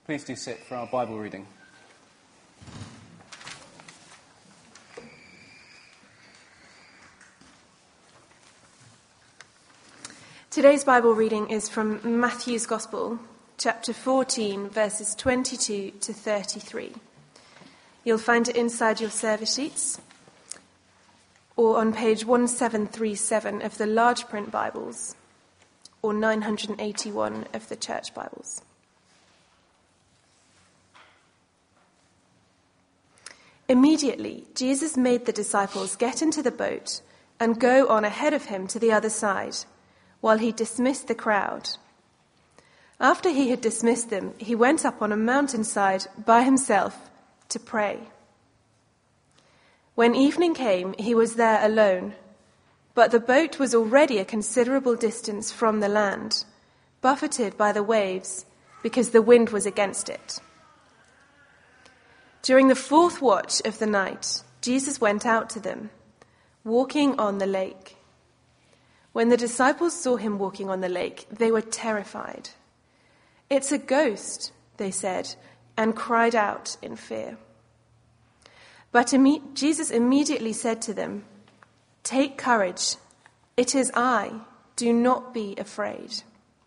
Please do sit for our Bible reading. Today's Bible reading is from Matthew's Gospel, chapter 14, verses 22 to 33. You'll find it inside your service sheets or on page 1737 of the large print Bibles or 981 of the church Bibles. Immediately, Jesus made the disciples get into the boat and go on ahead of him to the other side, while he dismissed the crowd. After he had dismissed them, he went up on a mountainside by himself to pray. When evening came, he was there alone, but the boat was already a considerable distance from the land, buffeted by the waves because the wind was against it. During the fourth watch of the night, Jesus went out to them, walking on the lake. When the disciples saw him walking on the lake, they were terrified. "It's a ghost," they said, and cried out in fear. But Jesus immediately said to them, "Take courage. It is I. Do not be afraid."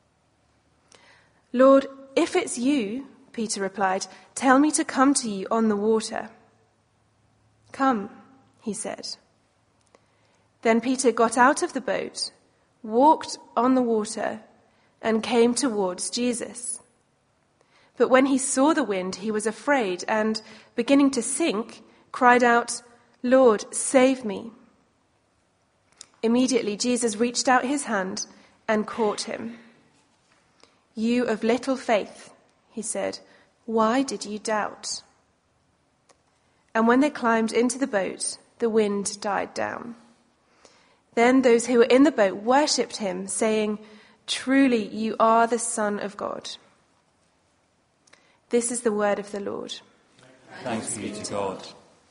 "Lord, if it's you," Peter replied, "tell me to come to you on the water." "Come," he said. Then Peter got out of the boat, walked on the water, and came towards Jesus. But when he saw the wind, he was afraid and, beginning to sink, cried out, "Lord, save me." Immediately Jesus reached out his hand and caught him. "You of little faith," he said, "why did you doubt?" And when they climbed into the boat, the wind died down. Then those who were in the boat worshipped him, saying, "Truly you are the Son of God." This is the word of the Lord. Thanks be to God.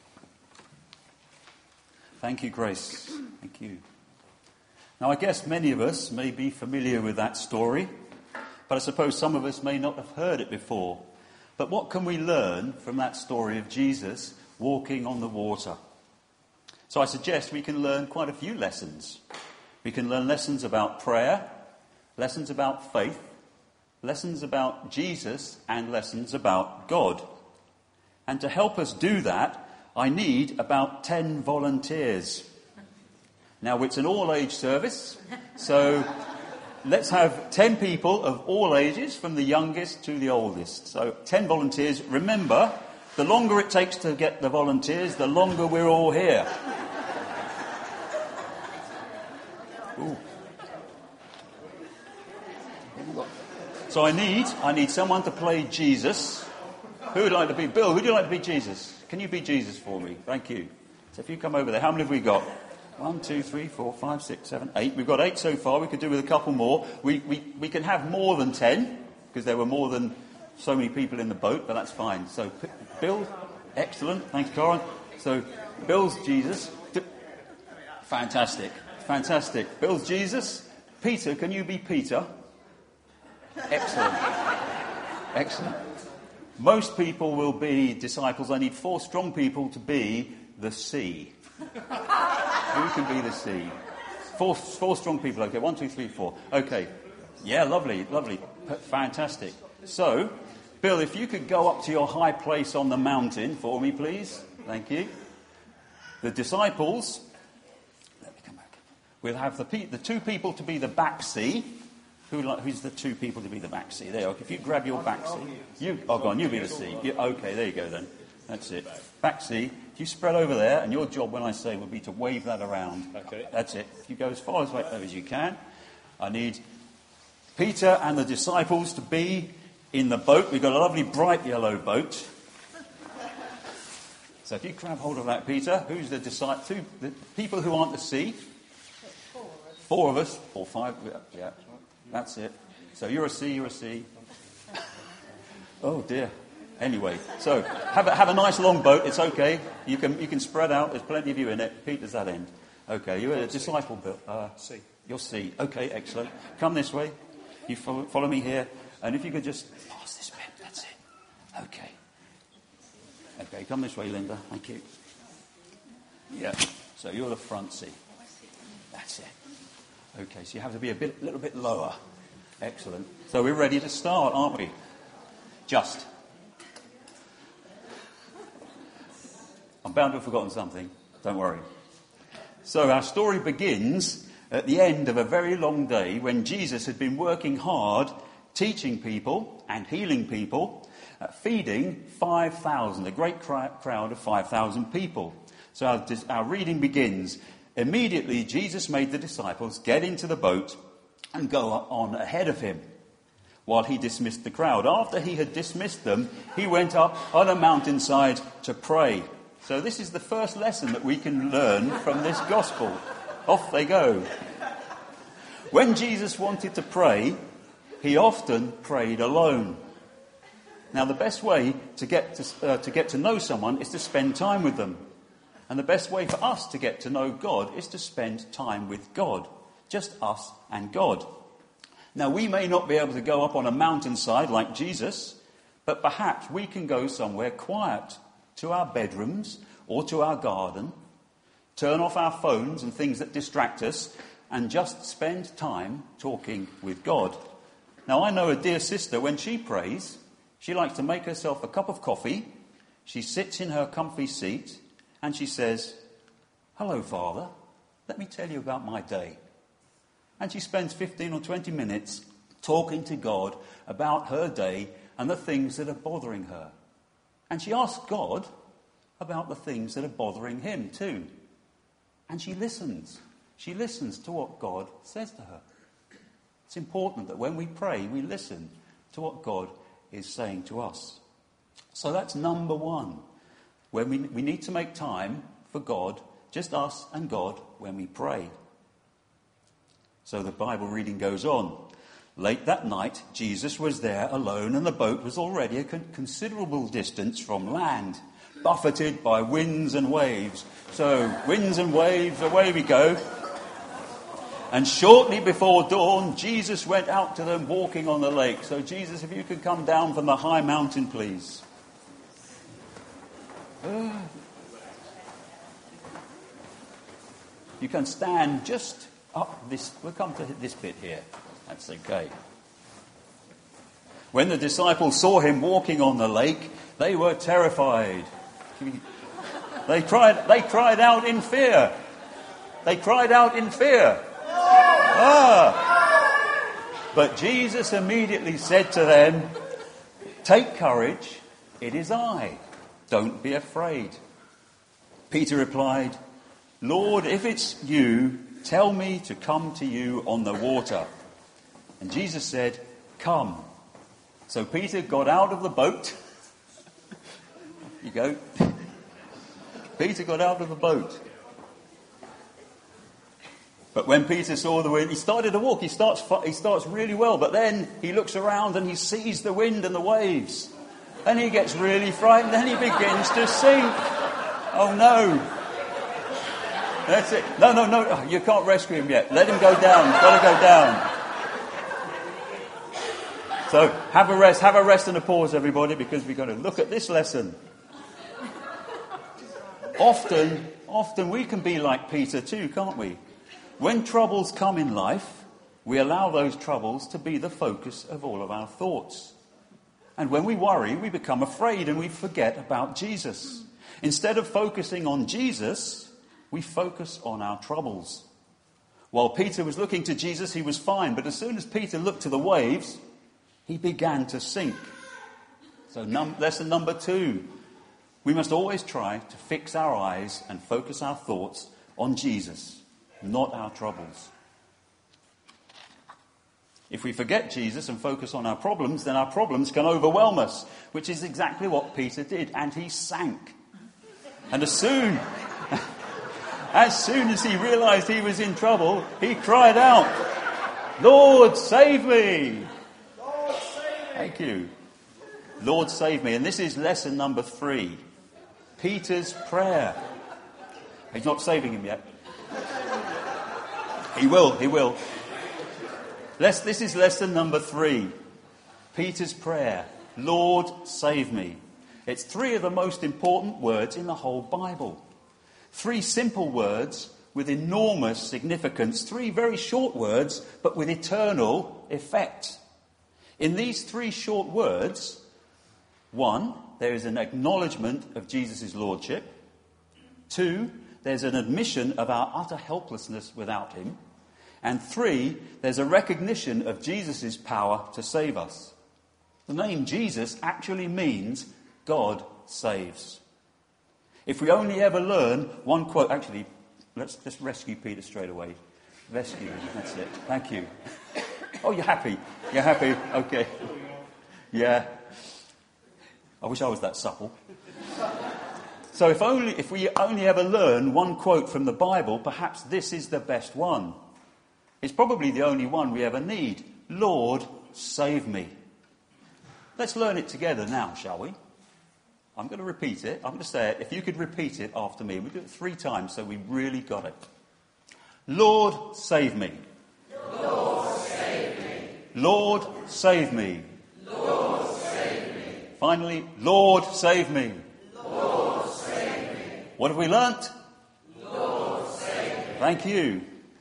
Thank you, Grace. Thank you. Now, I guess many of us may be familiar with that story, but I suppose some of us may not have heard it before. But what can we learn from that story of Jesus walking on the water? So I suggest we can learn quite a few lessons. We can learn lessons about prayer, lessons about faith, lessons about Jesus, and lessons about God. And to help us do that, I need about 10 volunteers. Now, it's an all-age service, so let's have 10 people of all ages, from the youngest to the oldest. So 10 volunteers. Remember, the longer it takes to get the volunteers, the longer we're all here. Ooh. So I need someone to play Jesus. Who would like to be? Bill, would you like to be Jesus? Can you be Jesus for me? Thank you. So if you come over there, how many have we got? 1, 2, 3, 4, 5, 6, 7, 8. We've got 8 so far. We could do with a couple more. We can have more than 10, because there were more than so many people in the boat, but that's fine. So Bill, excellent. Thanks, Karen. So Bill's Jesus. Fantastic. Fantastic. Bill's Jesus. Peter, can you be Peter? Excellent. Excellent. Most people will be disciples. I need 4 strong people to be the sea. Who can be the sea? 4 strong people. Okay, 1, 2, 3, 4. Okay. Yeah, lovely, lovely. Fantastic. So, Bill, if you could go up to your high place on the mountain for me, please. Thank you. The disciples, let me come back. We'll have the 2 people to be the back sea. Who's the 2 people to be the back sea? There, if you grab your back sea. Go on, you be the sea. Okay, there you go then. That's it. Back sea. You spread over there, and your job, when I say, will be to wave that around. Okay. That's it. You go as far as you can. I need Peter and the disciples to be in the boat. We've got a lovely bright yellow boat. So if you grab hold of that, Peter, who's the people who aren't the sea? 4 of us. 4, 5. Yeah. That's it. So you're a sea. Oh dear. Anyway, so have a nice long boat. It's okay. You can spread out. There's plenty of you in it. Peter's that end. Okay, you're a disciple, Bill. C. You're C. Okay, excellent. Come this way. You follow me here. And if you could just pass this bit. That's it. Okay. Okay, come this way, Linda. Thank you. Yeah. So you're the front seat. That's it. Okay, so you have to be a little bit lower. Excellent. So we're ready to start, aren't we? Just. I'm bound to have forgotten something. Don't worry. So our story begins at the end of a very long day when Jesus had been working hard, teaching people and healing people, feeding 5,000, a great crowd of 5,000 people. So our reading begins. Immediately Jesus made the disciples get into the boat and go on ahead of him while he dismissed the crowd. After he had dismissed them, he went up on a mountainside to pray. So this is the first lesson that we can learn from this gospel. Off they go. When Jesus wanted to pray, he often prayed alone. Now, the best way to get to know someone is to spend time with them. And the best way for us to get to know God is to spend time with God. Just us and God. Now, we may not be able to go up on a mountainside like Jesus, but perhaps we can go somewhere quiet, to our bedrooms or to our garden, turn off our phones and things that distract us, and just spend time talking with God. Now, I know a dear sister, when she prays, she likes to make herself a cup of coffee, she sits in her comfy seat, and she says, "Hello, Father, let me tell you about my day." And she spends 15 or 20 minutes talking to God about her day and the things that are bothering her. And she asks God about the things that are bothering him too. And she listens. She listens to what God says to her. It's important that when we pray, we listen to what God is saying to us. So that's number one. When we need to make time for God, just us and God, when we pray. So the Bible reading goes on. Late that night, Jesus was there alone, and the boat was already a considerable distance from land, buffeted by winds and waves. So, winds and waves, away we go. And shortly before dawn, Jesus went out to them walking on the lake. So, Jesus, if you could come down from the high mountain, please. You can stand just up this. We'll come to this bit here. That's okay. When the disciples saw him walking on the lake, they were terrified. They cried out in fear. They cried out in fear. But Jesus immediately said to them, "Take courage, it is I. Don't be afraid." Peter replied, "Lord, if it's you, tell me to come to you on the water." And Jesus said, "Come." So Peter got out of the boat. You go. Peter got out of the boat. But when Peter saw the wind, he started to walk. He starts really well, but then he looks around and he sees the wind and the waves. And he gets really frightened and he begins to sink. Oh no. That's it. No. You can't rescue him yet. Let him go down. Got to go down. So have a rest and a pause, everybody, because we're going to look at this lesson. Often we can be like Peter too, can't we? When troubles come in life, we allow those troubles to be the focus of all of our thoughts. And when we worry, we become afraid and we forget about Jesus. Instead of focusing on Jesus, we focus on our troubles. While Peter was looking to Jesus, he was fine. But as soon as Peter looked to the waves, he began to sink. So lesson number 2. We must always try to fix our eyes and focus our thoughts on Jesus, not our troubles. If we forget Jesus and focus on our problems, then our problems can overwhelm us, which is exactly what Peter did, and he sank. And as soon as he realized he was in trouble, he cried out, "Lord, save me!" Lord, save me. Thank you. Lord, save me. And this is lesson number 3. Peter's prayer. He's not saving him yet. He will. This is lesson number 3. Peter's prayer. Lord, save me. It's three of the most important words in the whole Bible. Three simple words with enormous significance. Three very short words, but with eternal effect. In these three short words, 1, there is an acknowledgement of Jesus' lordship. 2, there's an admission of our utter helplessness without him. And 3, there's a recognition of Jesus' power to save us. The name Jesus actually means God saves. If we only ever learn one quote... Actually, let's just rescue Peter straight away. Rescue, that's it. Thank you. Oh, you're happy. You're happy. Okay. Yeah. I wish I was that supple. So if we only ever learn one quote from the Bible, perhaps this is the best one. It's probably the only one we ever need. Lord, save me. Let's learn it together now, shall we? I'm going to repeat it. I'm going to say it. If you could repeat it after me. We'll do it 3 times so we really got it. Lord, save me. Lord, save me. Lord, save me. Lord, save me. Finally, Lord, save me. Lord, save me. What have we learnt? Lord, save me. Thank you.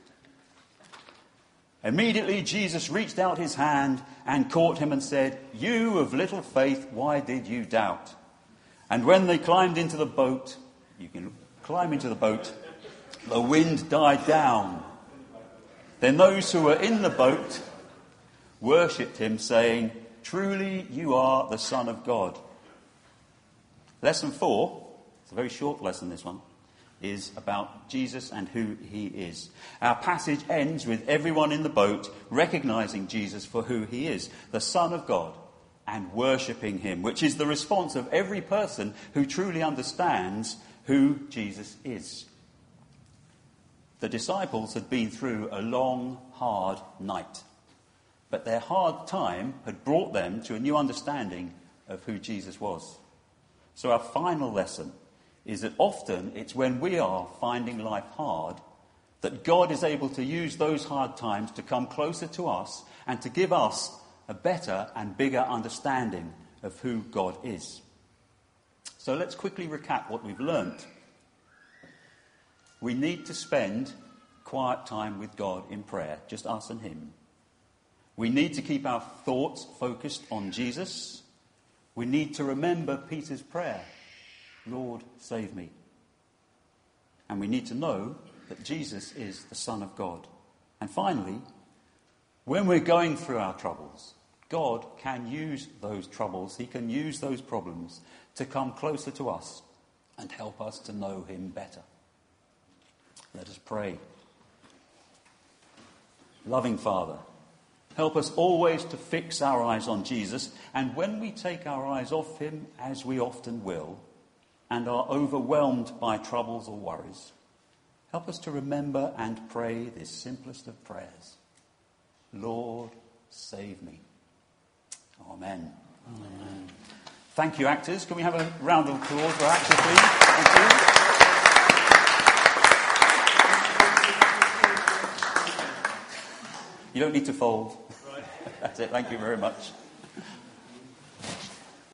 Immediately Jesus reached out his hand and caught him and said, "You of little faith, why did you doubt?" And when they climbed into the boat, you can climb into the boat, the wind died down. Then those who were in the boat worshipped him, saying, "Truly you are the Son of God." Lesson 4, it's a very short lesson, this one, is about Jesus and who he is. Our passage ends with everyone in the boat recognizing Jesus for who he is, the Son of God, and worshipping him, which is the response of every person who truly understands who Jesus is. The disciples had been through a long, hard night, but their hard time had brought them to a new understanding of who Jesus was. So our final lesson is that often it's when we are finding life hard that God is able to use those hard times to come closer to us and to give us a better and bigger understanding of who God is. So let's quickly recap what we've learnt. We need to spend quiet time with God in prayer, just us and him. We need to keep our thoughts focused on Jesus. We need to remember Peter's prayer, "Lord, save me." And we need to know that Jesus is the Son of God. And finally, when we're going through our troubles, God can use those troubles, he can use those problems to come closer to us and help us to know him better. Let us pray. Loving Father, help us always to fix our eyes on Jesus, and when we take our eyes off him, as we often will, and are overwhelmed by troubles or worries, help us to remember and pray this simplest of prayers. Lord, save me. Amen. Amen. Thank you, actors. Can we have a round of applause for actors, please? Thank you. You don't need to fold. Right. That's it. Thank you very much.